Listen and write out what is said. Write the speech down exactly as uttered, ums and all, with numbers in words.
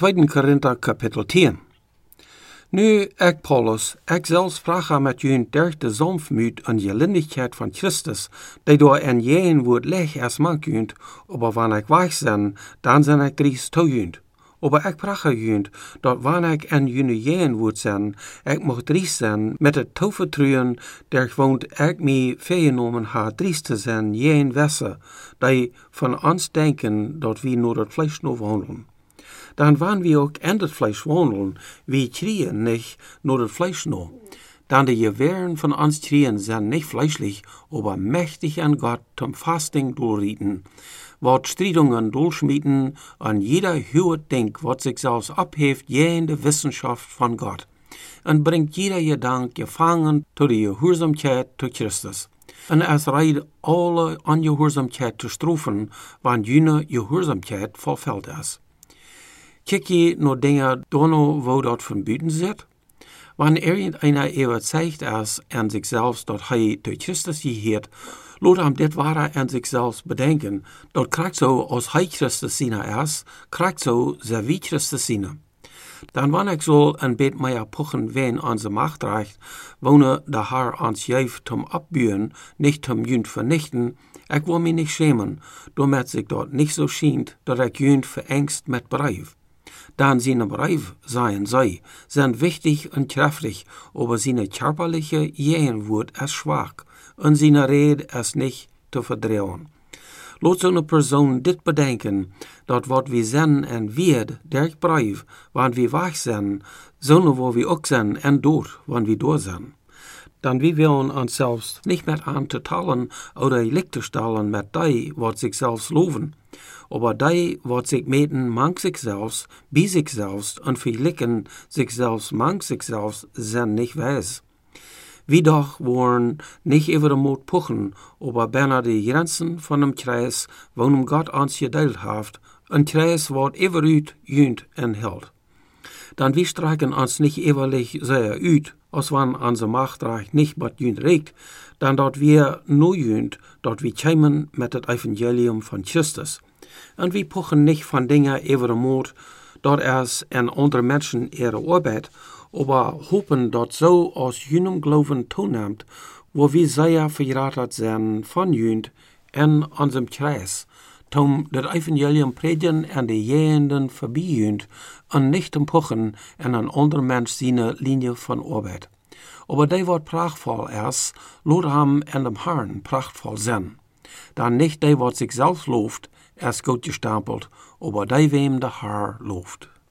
tweede Korinther kapitel tien. Nu, ik Paulus, ik zelf sprach met jullie durch de sanftmut en gelindigheid van Christus, die door en jeen wordt leg als man kunt, aber wanneer ik weich zijn, dan zijn ik dries toe junt. Aber ik prache junt, dat wanneer ik en jullie jeen wordt zijn, ik mocht dries zijn, met het toevertrouwen, der woont ik mij vergenomen ha dries te zijn, jeen wesse, die van ons denken, dat we nur het Fleisch nog wandelen. Dan wann wir auch in das Fleisch wandeln, wir kriegen nicht nur das Fleisch noch. Dann die Gewehren von uns kriegen sind nicht fleischlich, aber mächtig an Gott zum Fasting durchrieten, wat Striedungen durchschmieden an jeder höhere Denk, wat sich selbst abhebt, jene Wissenschaft von Gott, und bringt jeder Gedank gefangen zu der Gehorsamkeit zu Christus. Und es reiht alle Ungehorsamkeit zu strafen, wann jene Gehorsamkeit vollfällt ist. Kijk je naar dingen dono wo dat van buiten zit? Wanneer irgendeiner überzeugt is en zichzelf dat hij door Christus geheert, laat hem dit ware en zichzelf bedenken, dat krijgt zo als hij Christus zina is, krijgt zo zij wie Christus zina. Dan wanneer ik zo een beetje meer pochen wen onze macht reicht, wonen de Herr ons juist zum abburen, nicht zum jünd vernichten, ik wil mich nicht schämen, damit sich dort nicht so schient, dat ik jünd verengst met Brief. Dan seine Brief seien sei, sind wichtig und kräftig, aber seine körperliche Jehenwut ist schwach und seine Rede ist nicht zu verdrehen. Laat so eine Person dit bedenken, dat wat wir sind en wird, der Brief, wann wir wach sind, so wo wir auch sind en dort, wann wir dort sind. Dan wir wollen uns selbst nicht mehr antitalen oder gelijk stellen mit die, wat sich selbst loven. Aber die, wat sich meten, mang sich selbst, bei sich selbst und verglichen sich selbst, mang sich selbst, sind nicht weiß. Wir doch wollen nicht über den Mut puchen, aber beinahe die Grenzen von dem Kreis, worum Gott uns gedeelt hat, ein Kreis, wat überüt, jünt und hält. Dann wir strecken uns nicht ewig sehr üt, als wann unsere Machtreich nicht mit jünt regt, dann dort wir nur jünt, dort wir kämen mit dem Evangelium von Christus. Und wir puchen nicht von Dingen über den Mut, dort es en andere Menschen ihre Arbeit, aber hoffen, dort so aus jünem Glauben zunimmt, wo wir sehr verratet sind von jünt in unserem Kreis, tom das Evangelium predigen an die Jehenden vorbeijönt und nicht zum Puchen in ein anderer Mensch seine Linie von Arbeit. Aber die wat prachtvoll ist, lot ham in dem Herrn prachtvoll sein. Dan nicht die wat sich selbst lobt, ist gut gestempelt, aber die wem der Herr lobt.